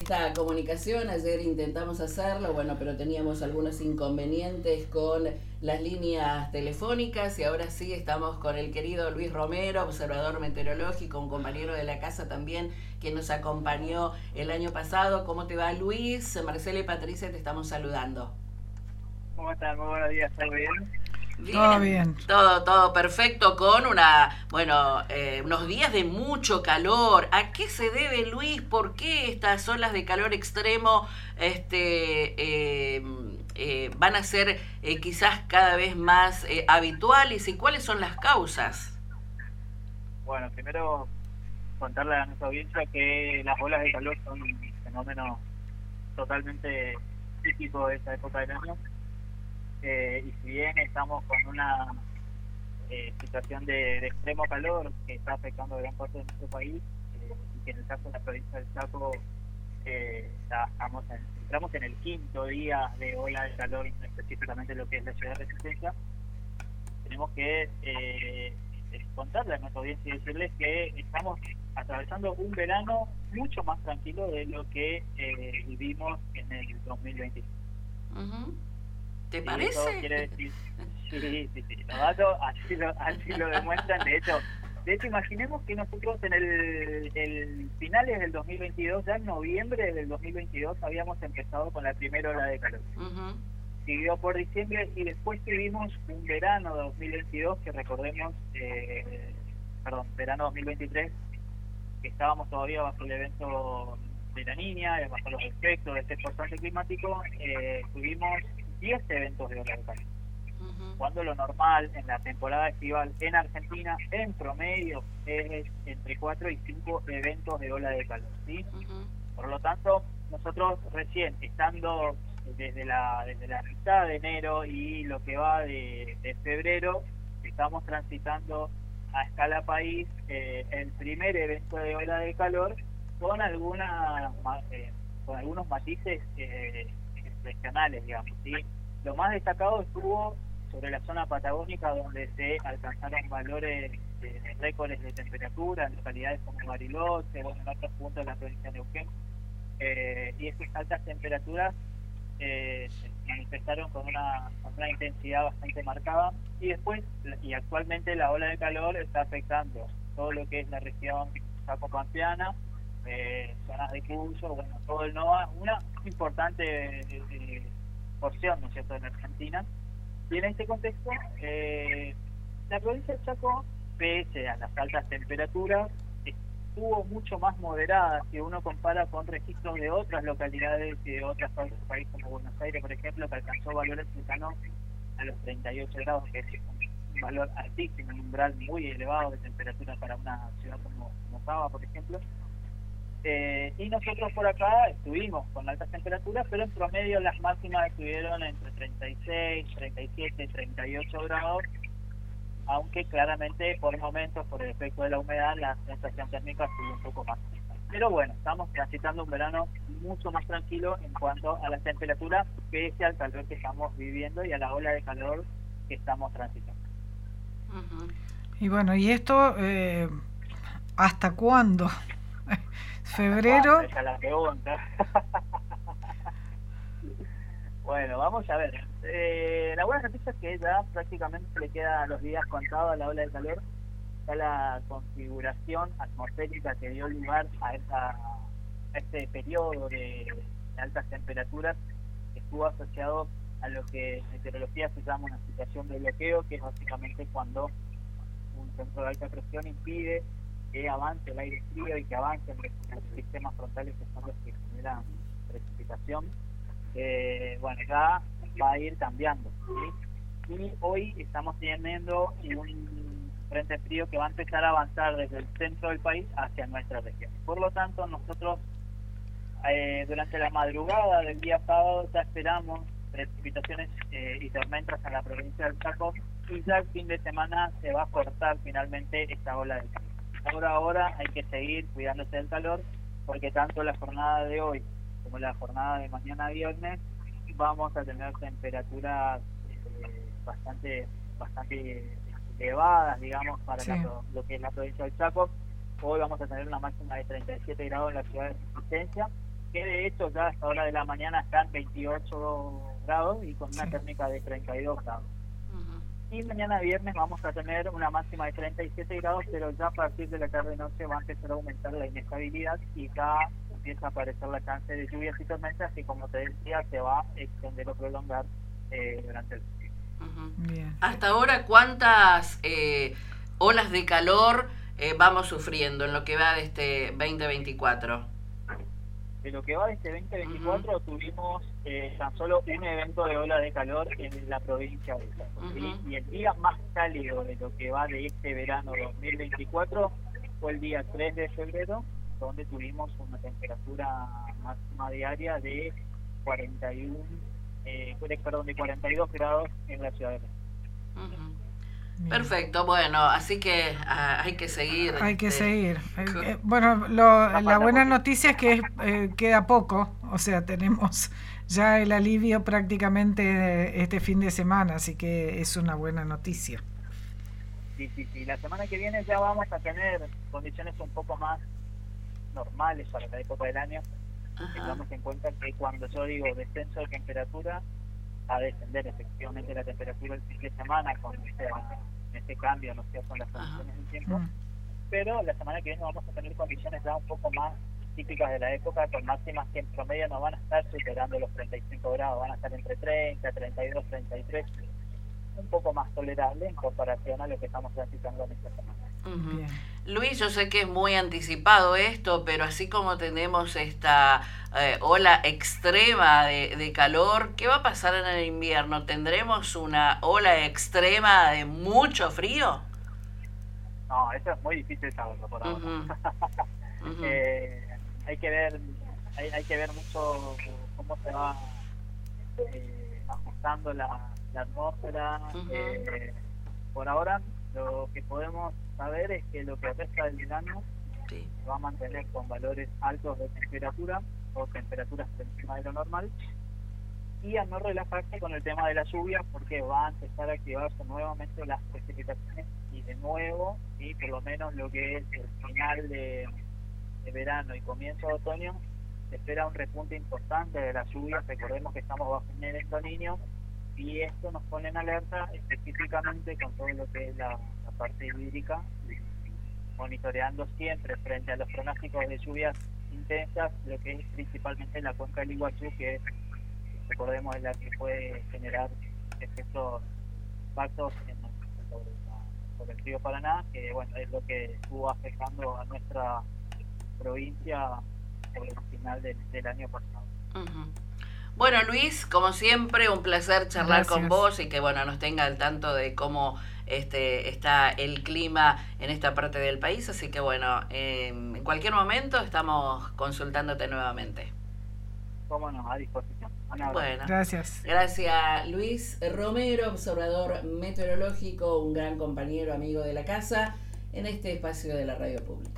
esta comunicación. Ayer intentamos hacerlo, bueno, pero teníamos algunos inconvenientes con las líneas telefónicas y ahora sí estamos con el querido Luis Romero, observador meteorológico, un compañero de la casa también que nos acompañó el año pasado. ¿Cómo te va, Luis? Marcela y Patricia te estamos saludando. ¿Cómo están? Muy buenos días, ¿todo bien? Todo Bien, bien. todo perfecto con unos días de mucho calor. ¿A qué se debe, Luis? ¿Por qué estas olas de calor extremo van a ser quizás cada vez más habituales? ¿Y cuáles son las causas? Bueno, primero contarle a nuestra audiencia que las olas de calor son un fenómeno totalmente típico de esta época del año. Y si bien estamos con una situación de extremo calor que está afectando a gran parte de nuestro país, y que en el caso de la provincia del Chaco entramos en el quinto día de ola de calor, específicamente lo que es la ciudad de Resistencia, tenemos que contarle a nuestra audiencia y decirles que estamos atravesando un verano mucho más tranquilo de lo que vivimos en el 2020. Uh-huh. ¿Te Sí, eso parece? quiere decir, sí, los datos así lo demuestran. De hecho, imaginemos que nosotros en el finales del 2022, ya en noviembre del 2022, habíamos empezado con la primera ola de calor. Uh-huh. Siguió por diciembre y después tuvimos un verano de 2022 que recordemos, verano 2023, que estábamos todavía bajo el evento de la Niña, bajo los efectos de este esforzante climático. Tuvimos 10 eventos de ola de calor. Uh-huh. Cuando lo normal en la temporada estival en Argentina, en promedio, es entre 4 y 5 eventos de ola de calor, ¿sí? Uh-huh. Por lo tanto, nosotros recién, estando desde la mitad de enero y lo que va de febrero, estamos transitando a escala país el primer evento de ola de calor con con algunos matices regionales, digamos, ¿sí? Lo más destacado estuvo sobre la zona patagónica, donde se alcanzaron valores récords de temperatura en localidades como Bariloche, en otros puntos de la provincia de Neuquén, y esas altas temperaturas se manifestaron con una intensidad bastante marcada, y actualmente la ola de calor está afectando todo lo que es la región Chaco-Pampeana, zonas de Cuyo, bueno, todo el NOA, una importante porción, ¿no es cierto?, en Argentina. Y en este contexto, la provincia del Chaco, pese a las altas temperaturas, estuvo mucho más moderada si uno compara con registros de otras localidades y de otras partes del país, como Buenos Aires, por ejemplo, que alcanzó valores cercanos a los 38 grados, que es un valor altísimo, un umbral muy elevado de temperatura para una ciudad como Cava, por ejemplo. Y nosotros por acá estuvimos con altas temperaturas, pero en promedio las máximas estuvieron entre 36, 37, 38 grados, aunque claramente por momentos, por el efecto de la humedad, la sensación térmica estuvo un poco más. Pero bueno, estamos transitando un verano mucho más tranquilo en cuanto a las temperaturas, pese al calor que estamos viviendo y a la ola de calor que estamos transitando. Uh-huh. Y bueno, ¿y esto hasta cuándo? ¿Febrero? Esa es la pregunta. Bueno, vamos a ver. La buena noticia es que ya prácticamente le quedan los días contados a la ola de calor. Ya la configuración atmosférica que dio lugar a este periodo de altas temperaturas estuvo asociado a lo que en meteorología se llama una situación de bloqueo, que es básicamente cuando un centro de alta presión impide que avance el aire frío y que avancen los sistemas frontales, que son los que generan precipitación. Bueno, ya va a ir cambiando, ¿sí? Y hoy estamos teniendo un frente frío que va a empezar a avanzar desde el centro del país hacia nuestra región. Por lo tanto, nosotros durante la madrugada del día sábado ya esperamos precipitaciones y tormentas en la provincia del Chaco, y ya el fin de semana se va a cortar finalmente esta ola de calor. Ahora hay que seguir cuidándose del calor, porque tanto la jornada de hoy como la jornada de mañana viernes vamos a tener temperaturas bastante elevadas, digamos, para Sí. lo que es la provincia del Chaco. Hoy vamos a tener una máxima de 37 grados en la ciudad de Resistencia, que de hecho ya a esta hora de la mañana están 28 grados y con una térmica de 32 grados. Y mañana viernes vamos a tener una máxima de 37 grados, pero ya a partir de la tarde-noche va a empezar a aumentar la inestabilidad y ya empieza a aparecer la chance de lluvias y tormentas, y como te decía, se va a extender o prolongar durante el día. Bien. Hasta ahora, ¿cuántas olas de calor vamos sufriendo en lo que va de este 2024? De lo que va de este 2024 tuvimos tan solo un evento de ola de calor en la provincia de Chaco, ¿sí? Y el día más cálido de lo que va de este verano 2024 fue el día 3 de febrero, donde tuvimos una temperatura máxima diaria de 42 grados en la ciudad de México. Perfecto, bueno, así que hay que seguir. Hay que seguir. Bueno, la buena noticia es que queda poco, o sea, tenemos ya el alivio prácticamente este fin de semana, así que es una buena noticia. Sí, la semana que viene ya vamos a tener condiciones un poco más normales para la época del año. Tengamos en cuenta que cuando yo digo descenso de temperatura, a descender efectivamente la temperatura el fin de semana con este cambio, no sé, con las condiciones del tiempo, pero la semana que viene vamos a tener condiciones ya un poco más típicas de la época, con máximas que en promedio no van a estar superando los 35 grados, van a estar entre 30, 32, 33, un poco más tolerable en comparación a lo que estamos transitando en esta semana. Luis, yo sé que es muy anticipado esto, pero así como tenemos esta ola extrema de calor, ¿qué va a pasar en el invierno? ¿Tendremos una ola extrema de mucho frío? No, eso es muy difícil saberlo por ahora. Hay que ver mucho cómo se va ajustando la atmósfera. Por ahora lo que podemos saber es que lo que resta del verano se va a mantener con valores altos de temperatura o temperaturas por encima de lo normal, y a no relajarse con el tema de la lluvia, porque va a empezar a activarse nuevamente las precipitaciones, y de nuevo, y por lo menos lo que es el final de verano y comienzo de otoño, se espera un repunte importante de las lluvias. Recordemos que estamos bajo un evento Niño, y esto nos pone en alerta específicamente con todo lo que es la parte hídrica, monitoreando siempre frente a los pronósticos de lluvias intensas, lo que es principalmente la cuenca del Iguazú, que recordemos es la que puede generar efectos impactos sobre el río Paraná, que bueno, es lo que estuvo afectando a nuestra provincia sobre el final del año pasado. Bueno, Luis, como siempre, un placer charlar Gracias. con vos, y que bueno, nos tenga al tanto de cómo está el clima en esta parte del país. Así que bueno, en cualquier momento estamos consultándote nuevamente. Cómo no, a disposición. Bueno, Gracias. Gracias, Luis Romero, observador meteorológico, un gran compañero, amigo de la casa, en este espacio de la radio pública.